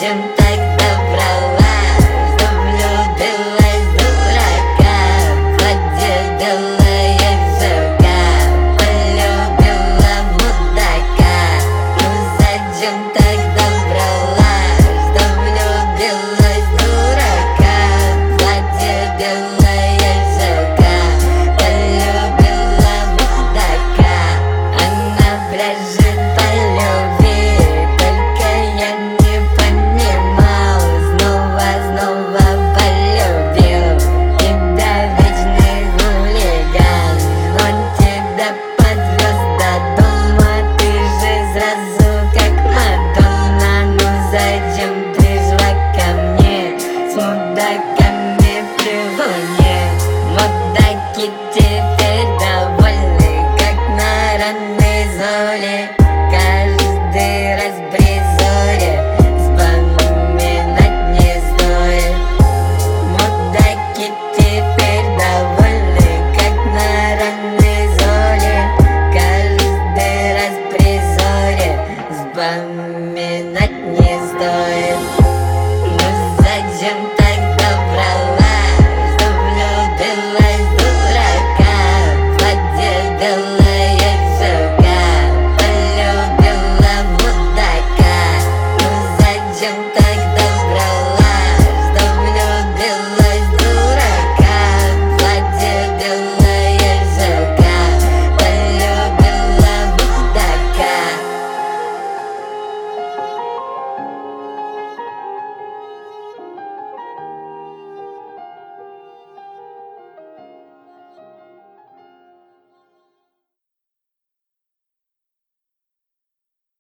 зачем так добралась? Да влюбилась дурака, в воде белая щека, полюбила мудака. Ну зачем так добралась? Да влюбилась дурака, в воде белая щека, полюбила мудака. Она брежет по любви, только я не понимал. Снова полюбил тебя, вечный хулиган. Он тебя подвез до дома, ты же сразу как Мадонна. Ну зачем пришла ко мне с мудаками при луне? Мудаки теперь довольны, как на ранней золе. Каждый раз при зоре вспоминать не стоит. Мудаки теперь довольны, как на ранней золе. Каждый раз при зоре вспоминать не стоит. Ну зачем так добралась? Да влюбилась дурака, в воде белая щека, полюбила мудака. Ну зачем так добралась?